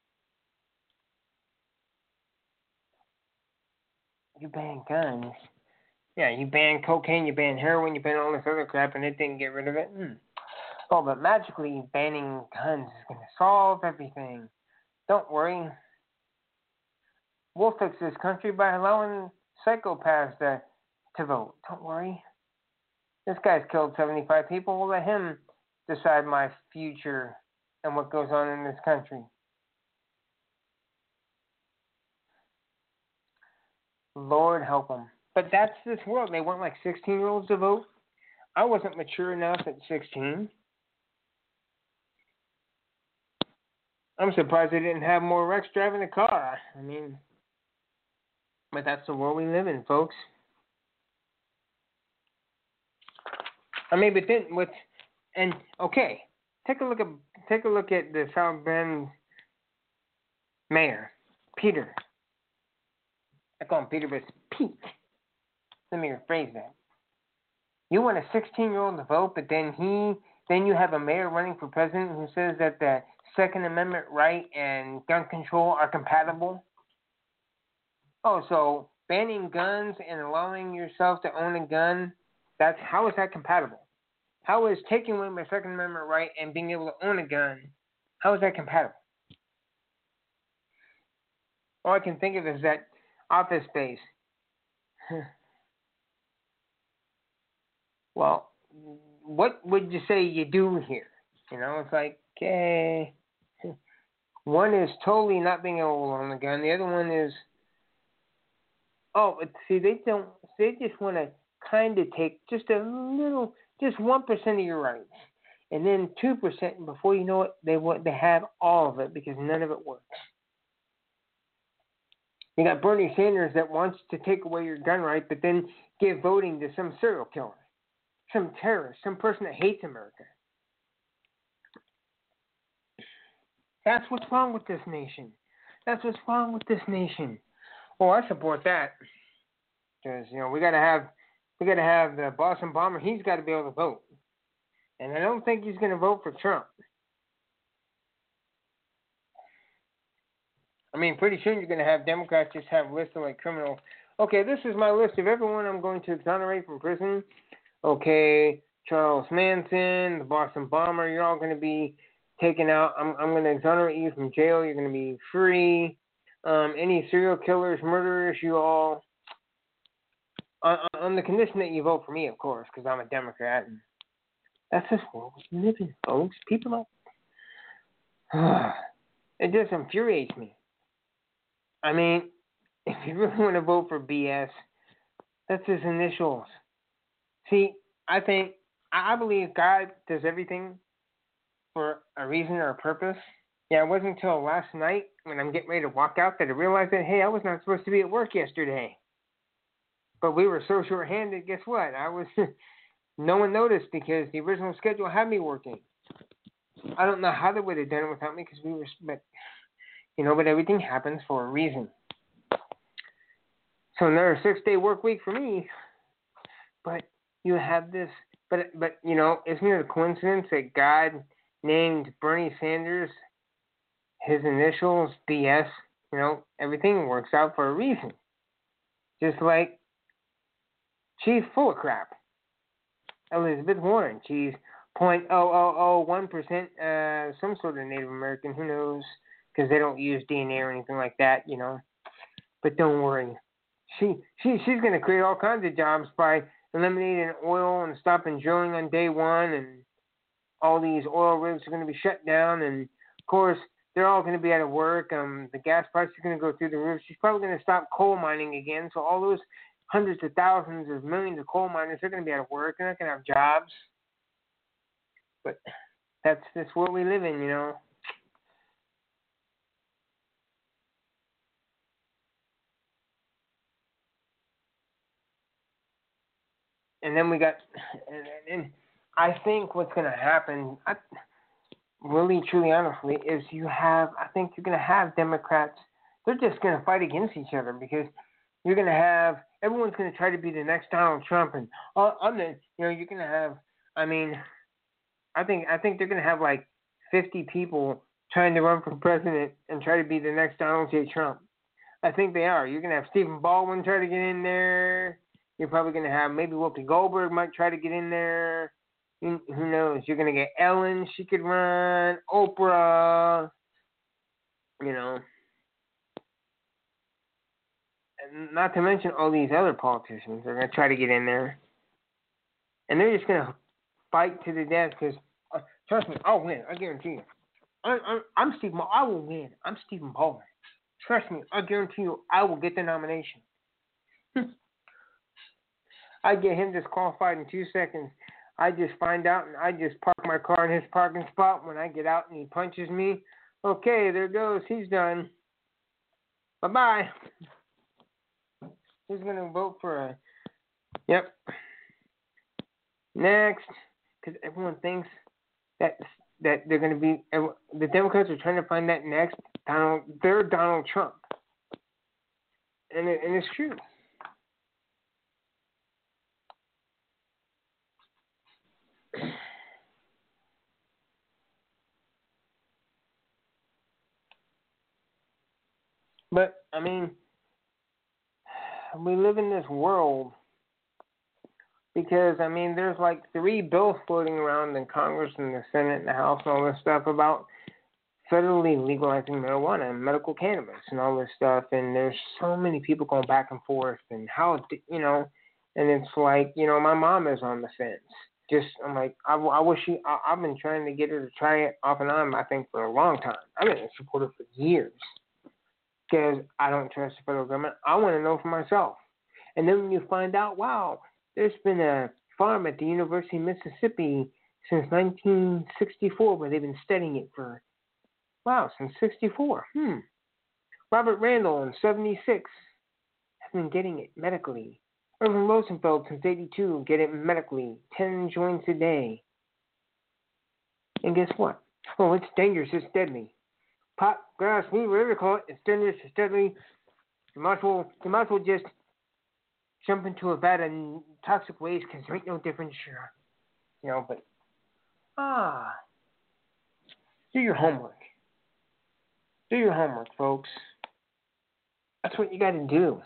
You ban guns. Yeah, you ban cocaine, you ban heroin, you ban all this other crap, and it didn't get rid of it. Hmm. Oh, but magically banning guns is going to solve everything. Don't worry. We'll fix this country by allowing psychopaths to, to vote. Don't worry. This guy's killed seventy-five people. We'll let him decide my future and what goes on in this country. Lord help them. But that's this world. They want like sixteen-year-olds to vote. I wasn't mature enough at sixteen. I'm surprised they didn't have more wrecks driving the car. I mean, but that's the world we live in, folks. I mean, but then with, and okay, take a look at take a look at the South Bend mayor, Peter. I call him Peter, but it's Pete. Let me rephrase that. You want a sixteen-year-old to vote, but then he, then you have a mayor running for president who says that the Second Amendment right and gun control are compatible. Oh, so banning guns and allowing yourself to own a gun, that's how is that compatible? How is taking away my Second Amendment right and being able to own a gun, how is that compatible? All I can think of is that office space. Well, what would you say you do here? You know, it's like, okay, one is totally not being able to own a gun. The other one is, oh, but see, they don't, they just want to kind of take just a little, just one percent of your rights. And then two percent, before you know it, they want, they have all of it because none of it works. You got Bernie Sanders that wants to take away your gun right, but then give voting to some serial killer, some terrorist, some person that hates America. That's what's wrong with this nation. That's what's wrong with this nation. Oh, I support that because you know we gotta have we gotta have the Boston bomber. He's got to be able to vote, and I don't think he's going to vote for Trump. I mean, pretty soon you're going to have Democrats just have lists of like criminals. Okay, this is my list of everyone I'm going to exonerate from prison. Okay, Charles Manson, the Boston bomber, you're all going to be taken out. I'm I'm going to exonerate you from jail. You're going to be free. Um, any serial killers, murderers, you all, on, on the condition that you vote for me, of course, because I'm a Democrat. And that's just what we live in, folks. People are. It just infuriates me. I mean, if you really want to vote for B S, that's his initials. See, I think, I believe God does everything for a reason or a purpose. Yeah, it wasn't until last night when I'm getting ready to walk out that I realized that, hey, I was not supposed to be at work yesterday. But we were so short-handed, guess what? I was, no one noticed because the original schedule had me working. I don't know how they would have done it without me because we were, but, you know, but everything happens for a reason. So another six-day work week for me. But you have this, but, but you know, isn't it a coincidence that God named Bernie Sanders his initials B S? You know, everything works out for a reason. Just like she's full of crap. Elizabeth Warren, she's zero point zero zero zero one percent uh, some sort of Native American, who knows, because they don't use D N A or anything like that, you know. But don't worry. She, she She's going to create all kinds of jobs by eliminating oil and stopping drilling on day one, and all these oil rigs are going to be shut down, and of course, they're all going to be out of work. Um, the gas prices are going to go through the roof. She's probably going to stop coal mining again, so all those hundreds of thousands of millions of coal miners, they're going to be out of work. They're not going to have jobs. But that's just what we live in, you know. And then we got, and, and I think what's going to happen, I, really, truly, honestly, is you have, I think you're going to have Democrats, they're just going to fight against each other because you're going to have, everyone's going to try to be the next Donald Trump, and uh, I'm the, you know, you're going to have, I mean, I think, I think they're going to have like fifty people trying to run for president and try to be the next Donald J. Trump. I think they are. You're going to have Stephen Baldwin try to get in there. You're probably going to have maybe Whoopi Goldberg might try to get in there. Who knows? You're going to get Ellen. She could run. Oprah. You know. And not to mention all these other politicians. They're going to try to get in there. And they're just going to fight to the death because, uh, trust me, I'll win. I guarantee you. I, I, I'm Stephen. I will win. I'm Stephen Baldwin. Trust me. I guarantee you I will get the nomination. I get him disqualified in two seconds. I just find out and I just park my car in his parking spot. When I get out and he punches me, okay, there goes. He's done. Bye-bye. Who's going to vote for a... Yep. Next. Because everyone thinks that that they're going to be... The Democrats are trying to find that next Donald... They're Donald Trump. And, it, and it's true. But, I mean, we live in this world because, I mean, there's like three bills floating around in Congress and the Senate and the House and all this stuff about federally legalizing marijuana and medical cannabis and all this stuff. And there's so many people going back and forth and how, you know, and it's like, you know, my mom is on the fence. Just, I'm like, I, I wish she, I, I've been trying to get her to try it off and on, I think, for a long time. I've been a supporter for years. Because I don't trust the federal government. I want to know for myself. And then when you find out, wow, there's been a farm at the University of Mississippi since nineteen sixty-four where they've been studying it for, wow, since sixty-four. Hmm. Robert Randall in seventy-six has been getting it medically. Irvin Rosenfeld since eighty-two get it medically. ten joints a day. And guess what? Oh, it's dangerous. It's deadly. Pot, grass, weed, whatever you call it, it's dangerous, it's deadly. You might as well, you might as well just jump into a vat of toxic waste because there ain't no difference, sure. You know, but, ah, do your homework. Do your homework, folks. That's what you got to do.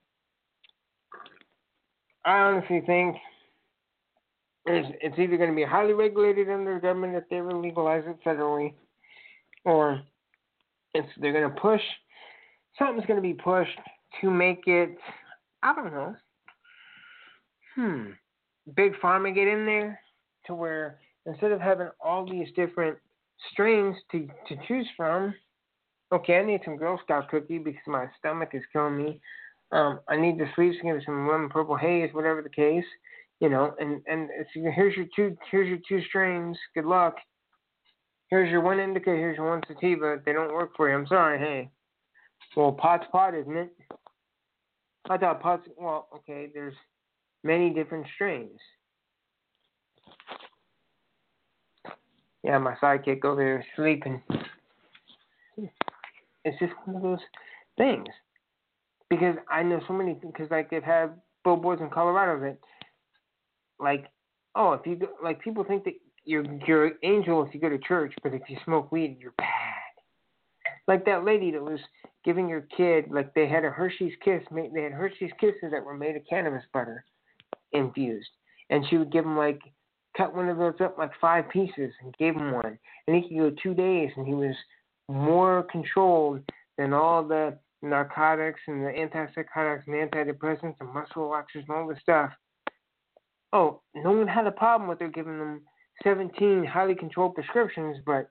I honestly think it's, it's either going to be highly regulated under the government if they ever legalize it federally, or it's they're going to push, something's going to be pushed to make it, I don't know, hmm, big pharma get in there to where instead of having all these different strains to, to choose from, okay, I need some Girl Scout cookie because my stomach is killing me. Um, I need to sleep, so give me some lemon purple haze, whatever the case, you know. And and it's, here's your two here's your two strains. Good luck. Here's your one indica. Here's your one sativa. They don't work for you. I'm sorry. Hey, well, pot's pot, isn't it? I thought pot's well. Okay, there's many different strains. Yeah, my sidekick over there is sleeping. It's just one of those things. Because I know so many, because like they've had billboards in Colorado that, like, oh, if you go, like people think that you're you're an angel if you go to church, but if you smoke weed, you're bad. Like that lady that was giving her kid, like they had a Hershey's Kiss, made, they had Hershey's Kisses that were made of cannabis butter infused, and she would give him like cut one of those up like five pieces and gave him one, and he could go two days and he was more controlled than all the narcotics and the antipsychotics and the antidepressants and muscle relaxers and all this stuff. Oh, no one had a problem with her giving them seventeen highly controlled prescriptions, but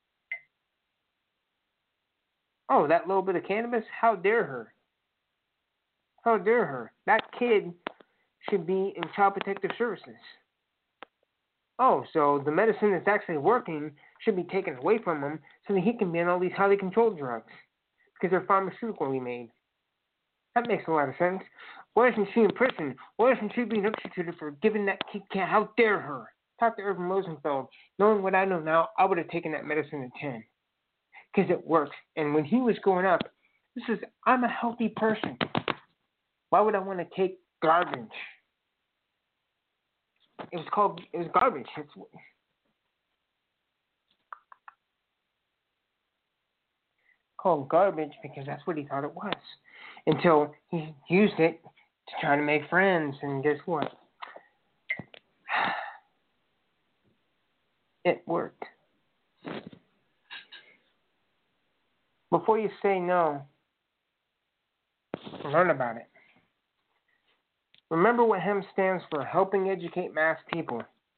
oh, that little bit of cannabis? How dare her? How dare her? That kid should be in Child Protective Services. Oh, so the medicine that's actually working should be taken away from him so that he can be on all these highly controlled drugs. Because they're pharmaceutically made. That makes a lot of sense. Why isn't she in prison? Why isn't she being executed for giving that kid cancer? How dare her? Talk to Irvin Rosenfeld. Knowing what I know now, I would have taken that medicine at ten. Because it works. And when he was going up, this is, I'm a healthy person. Why would I want to take garbage? It was called, it was garbage. It's, called garbage because that's what he thought it was until he used it to try to make friends, and guess what? It worked. Before you say no, learn about it. Remember what HEM stands for, helping educate mass people.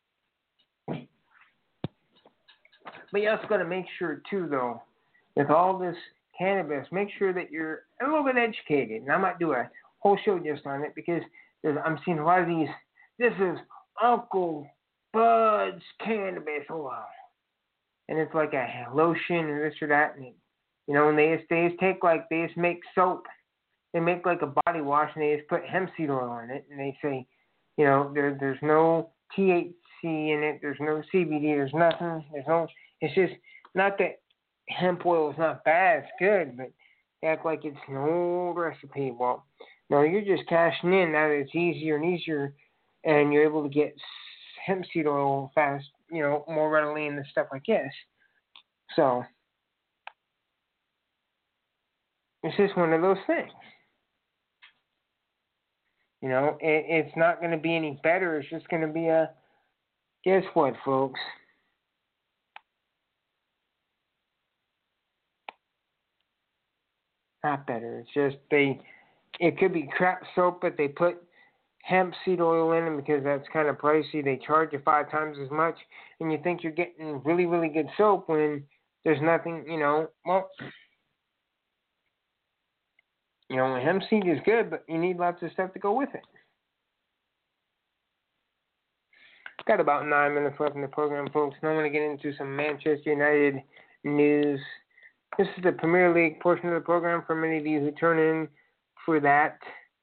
But you also got to make sure too, though, with all this cannabis, make sure that you're a little bit educated. And I might do a whole show just on it because there's, I'm seeing a lot of these, this is Uncle Bud's cannabis oil. And it's like a lotion or this or that. And, you know, and they just, they just take like, they just make soap. They make like a body wash and they just put hemp seed oil in it. And they say, you know, there there's no T H C in it. There's no C B D. There's nothing. There's no, it's just not that hemp oil is not bad, it's good, but they act like it's an old recipe. Well, no, you're just cashing in now that it's easier and easier, and you're able to get hemp seed oil fast, you know, more readily and stuff like this. So, it's just one of those things. You know, it, it's not going to be any better. It's just going to be a, guess what, folks? Not better. It's just they, it could be crap soap, but they put hemp seed oil in them because that's kind of pricey. They charge you five times as much, and you think you're getting really, really good soap when there's nothing, you know. Well, you know, hemp seed is good, but you need lots of stuff to go with it. Got about nine minutes left in the program, folks, and I'm going to get into some Manchester United news. This is the Premier League portion of the program for many of you who turn in for that.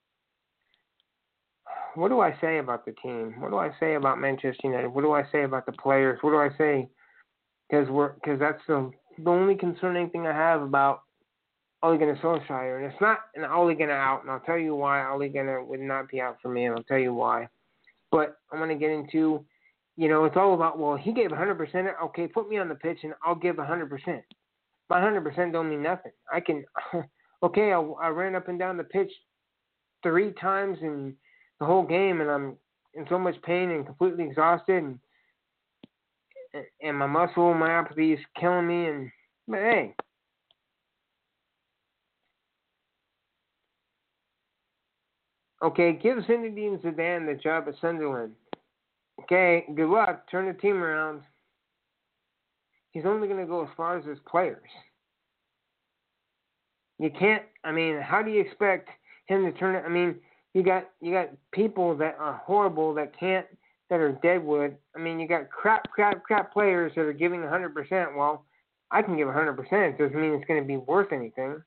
What do I say about the team? What do I say about Manchester United? What do I say about the players? What do I say? Because we're because that's the the only concerning thing I have about Ole Gunnar Solskjaer, and it's not an Ole Gunnar out, and I'll tell you why Ole Gunnar would not be out for me, and I'll tell you why. But I'm going to get into, you know, it's all about, well, he gave one hundred percent. Okay, put me on the pitch, and I'll give one hundred percent. My one hundred percent don't mean nothing. I can, okay, I, I ran up and down the pitch three times in the whole game, and I'm in so much pain and completely exhausted, and and my muscle myopathy is killing me. And but hey, okay, give Zinedine Zidane the job at Sunderland. Okay, good luck. Turn the team around. He's only going to go as far as his players. You can't. I mean, how do you expect him to turn it? I mean, you got you got people that are horrible that can't that are deadwood. I mean, you got crap, crap, crap players that are giving one hundred percent. Well, I can give one hundred percent. It doesn't mean it's going to be worth anything.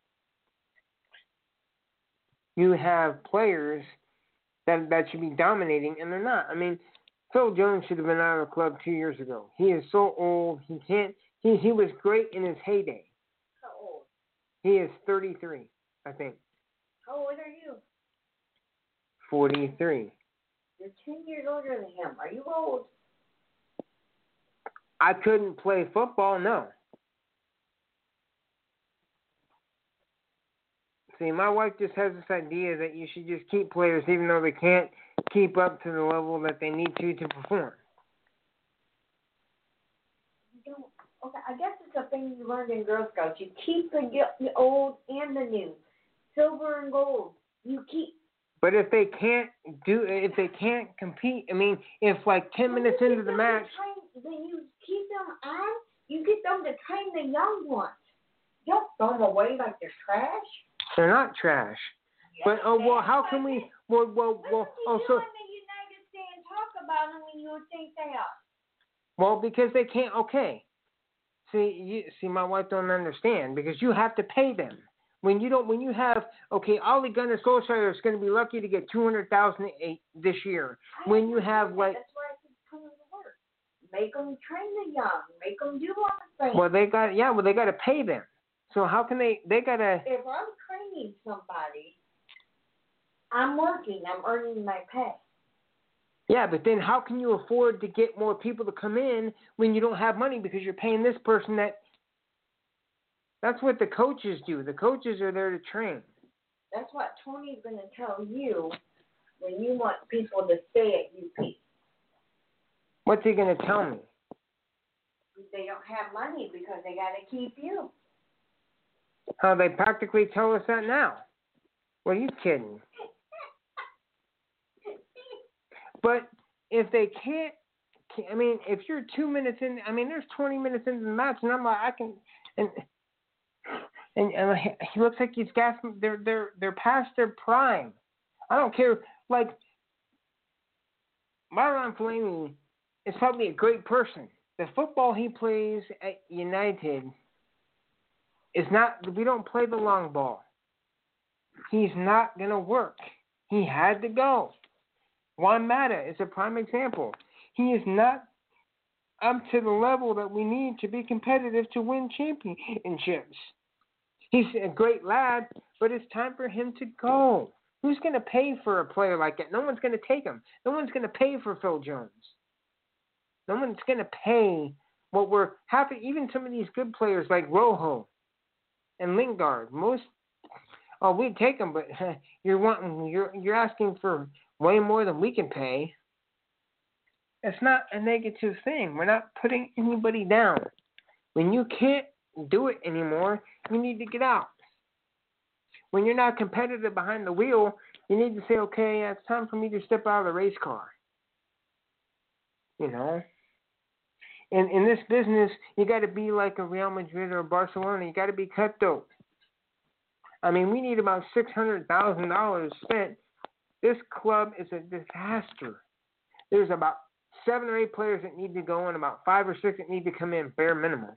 You have players that that should be dominating, and they're not. I mean, Phil Jones should have been out of the club two years ago. He is so old. He can't. He he was great in his heyday. How old? He is thirty-three, I think. How old are you? forty-three. You're ten years older than him. Are you old? I couldn't play football, no. See, my wife just has this idea that you should just keep players even though they can't keep up to the level that they need to to perform. You don't. Okay, I guess it's a thing you learned in Girl Scouts. You keep the, the old and the new, silver and gold. You keep. But if they can't do, if they can't compete, I mean, if like ten when minutes you into the match, train, when you keep them on, you get them to train the young ones. Don't throw them away like they're trash. they're not trash. Yes, But oh well, how that's can what we? they- Well, well, Look well. what you Oh, do so in the United States. Talk about them when you would think they are. well because they can't. Okay. See, you see, my wife don't understand because you have to pay them. When you don't, when you have, okay, Ole Gunnar Solskjaer is going to be lucky to get two hundred thousand this year. I When you understand have that. like, That's why I said come to work. Make them train the young. Make them do all the things. well, they got, yeah, well, they got to pay them. So how can they? They got to. If I'm training somebody, I'm working. I'm earning my pay. Yeah, but then how can you afford to get more people to come in when you don't have money because you're paying this person that? That's what the coaches do. The coaches are there to train. That's what Tony's going to tell you when you want people to stay at U P. What's he going to tell me? They don't have money because they got to keep you. How they practically tell us that now. What are you kidding? But if they can't, I mean, if you're two minutes in, I mean, there's twenty minutes into the match, and I'm like, I can, and and, and he looks like he's gasping. They're they're they're past their prime. I don't care. Like, Myron Fellaini is probably a great person. The football he plays at United is not. We don't play the long ball. He's not gonna work. He had to go. Juan Mata is a prime example. He is not up to the level that we need to be competitive to win championships. He's a great lad, but it's time for him to go. Who's going to pay for a player like that? No one's going to take him. No one's going to pay for Phil Jones. No one's going to pay what we're happy. Even some of these good players like Rojo and Lingard. Most, oh, we'd take them, but you're wanting, you're you're asking for way more than we can pay. It's not a negative thing. We're not putting anybody down. When you can't do it anymore, you need to get out. When you're not competitive behind the wheel, you need to say, okay, it's time for me to step out of the race car. You know? And in this business, you got to be like a Real Madrid or Barcelona. You got to be cutthroat. I mean, we need about six hundred thousand dollars spent. This club is a disaster. There's about seven or eight players that need to go and about five or six that need to come in, bare minimum.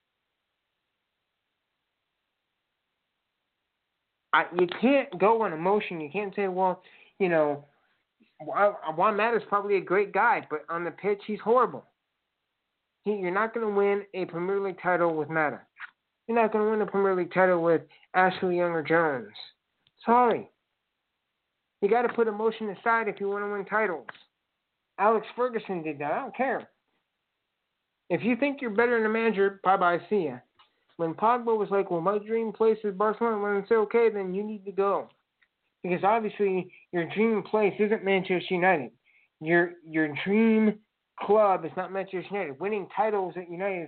I, you can't go on emotion. You can't say, well, you know, Juan Mata's probably a great guy, but on the pitch, he's horrible. He, you're not going to win a Premier League title with Mata. You're not going to win a Premier League title with Ashley Younger-Jones. Sorry. You got to put emotion aside if you want to win titles. Alex Ferguson did that. I don't care. If you think you're better than a manager, bye-bye, see ya. When Pogba was like, well, my dream place is Barcelona, when I say, okay, then you need to go. Because obviously your dream place isn't Manchester United. Your your dream club is not Manchester United. Winning titles at United is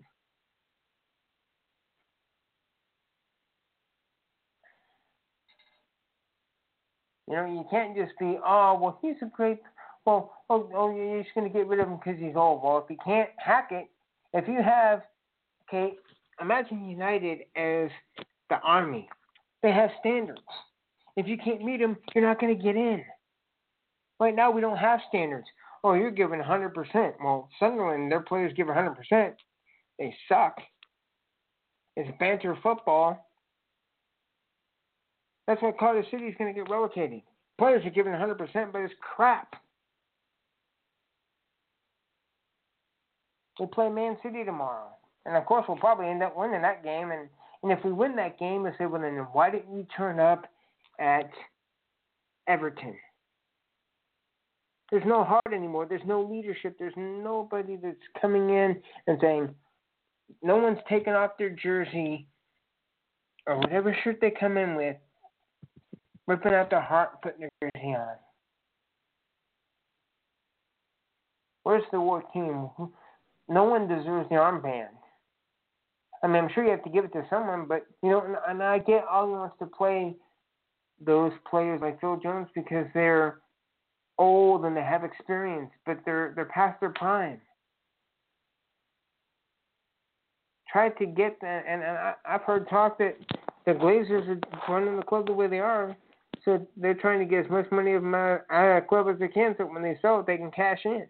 you know, you can't just be, oh, well, he's a great, well, oh, oh you're just going to get rid of him because he's old. Well, if you can't hack it, if you have, okay, imagine United as the army. They have standards. If you can't meet them, you're not going to get in. Right now, we don't have standards. Oh, you're giving one hundred percent. Well, Sunderland, their players give one hundred percent. They suck. It's banter football. That's why Cardiff City is going to get relegated. Players are giving one hundred percent, but it's crap. We play Man City tomorrow. And, of course, we'll probably end up winning that game. And, and if we win that game, we'll say, well, then why didn't you turn up at Everton? There's no heart anymore. There's no leadership. There's nobody that's coming in and saying, no one's taking off their jersey or whatever shirt they come in with, ripping out their heart, putting their jersey on. Where's the war team? No one deserves the armband. I mean, I'm sure you have to give it to someone, but, you know, and, and I get all wants to play those players like Phil Jones because they're old and they have experience, but they're they're past their prime. Try to get that, and, and I, I've heard talk that the Glazers are running the club the way they are, so they're trying to get as much money of my out of the club as they can, so when they sell it, they can cash in.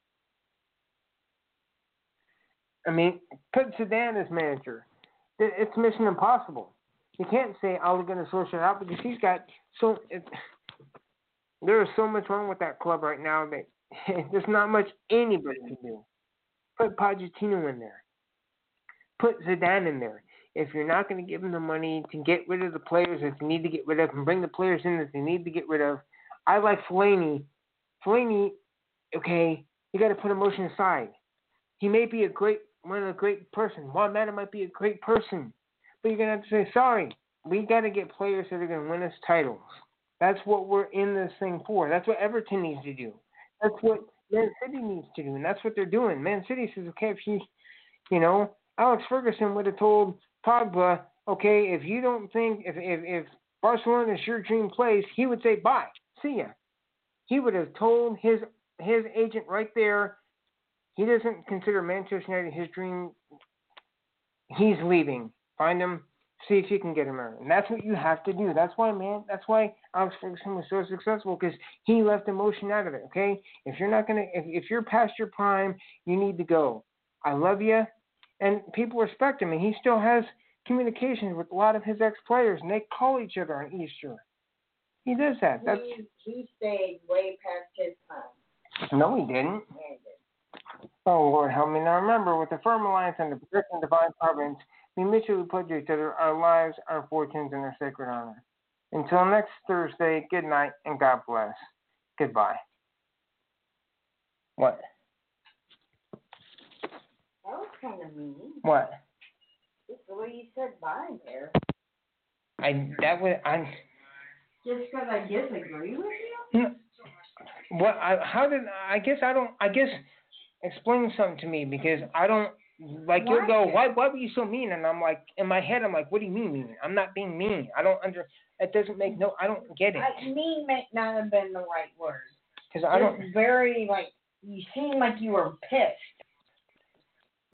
I mean, put Zidane as manager. It's mission impossible. You can't say Ole Gunnar Solskjaer out because he's got so. It, there is so much wrong with that club right now that there's not much anybody can do. Put Pochettino in there. Put Zidane in there. If you're not going to give them the money to get rid of the players that they need to get rid of and bring the players in that they need to get rid of, I like Fellaini. Fellaini, okay, you got to put emotion aside. He may be a great, one of the great person. Juan Mata might be a great person, but you're going to have to say, sorry, we got to get players that are going to win us titles. That's what we're in this thing for. That's what Everton needs to do. That's what Man City needs to do, and that's what they're doing. Man City says, okay, if you, you know, Alex Ferguson would have told Pogba, okay, if you don't think, if, if, if Barcelona is your dream place, he would say, bye, see ya. He would have told his his agent right there, he doesn't consider Manchester United his dream. He's leaving. Find him. See if you can get him out. And that's what you have to do. That's why, man, that's why Alex Ferguson was so successful, because he left emotion out of it, okay? If you're not going to, if, if you're past your prime, you need to go. I love you. And people respect him, and he still has communications with a lot of his ex-players, and they call each other on Easter. He does that. That's He, he stayed way past his time. No, he didn't. Yeah, he did. Oh, Lord, help me. Now remember, with the firm alliance and the protection of divine providence, we mutually pledge each other our lives, our fortunes, and our sacred honor. Until next Thursday, good night, and God bless. Goodbye. What? That was kind of mean. What? Just the way you said bye there. I, that was, I... Just because I disagree with you? No. What, I, how did, I guess I don't, I guess, explain something to me, because I don't, like, you'll go, why, why were you so mean? And I'm like, in my head, I'm like, what do you mean mean? I'm not being mean. I don't under, it doesn't make no, I don't get it. I, mean may not have been the right word. Because I don't. It's very, like, you seem like you were pissed.